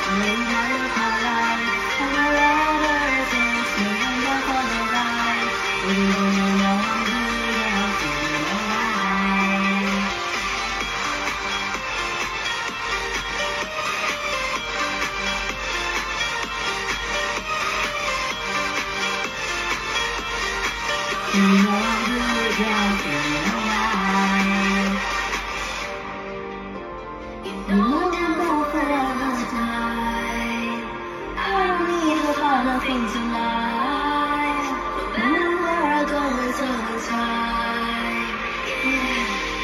in my life. And wherever it takes me, I'm gonna follow right. Even you know I'm good, I'm feeling alright. You know I'm good, yeah, I'm feeling alright. You know I'm about forever tonight. I don't need the final things in life. No matter where I go, it's always right. Yeah.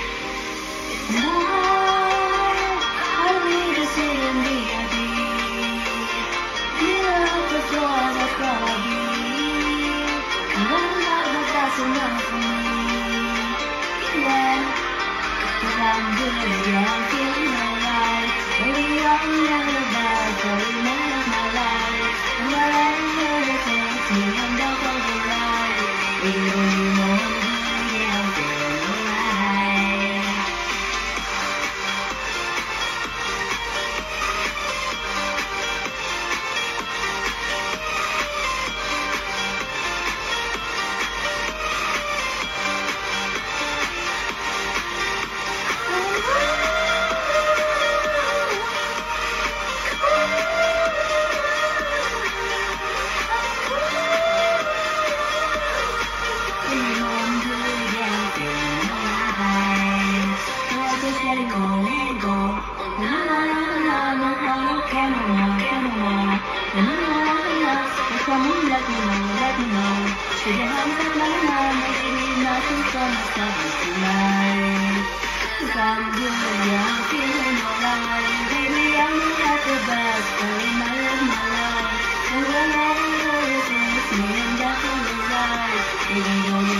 I don't need to sit in VIP. Get off the floor, that's what I need. And I'm not, but that's enough for me. Yeah. Cause I'm good, yeah, I'm feeling alright. Baby, I'm never bad, so you make my life. And wherever it takes me, I'm down for the ride. Baby, you know I'm good, yeah, I'm feeling alright. Let it go, let it go. Na na na na na, can no more, can no more. Na na na na, if someone let me know, let me know. Should you have some banana, maybe nothing's gonna stop us tonight. Cause I'm good, yeah, I'm feeling alright. Baby, I'm at the best, going my life. And whenever it takes me, I'm definitely right. Even though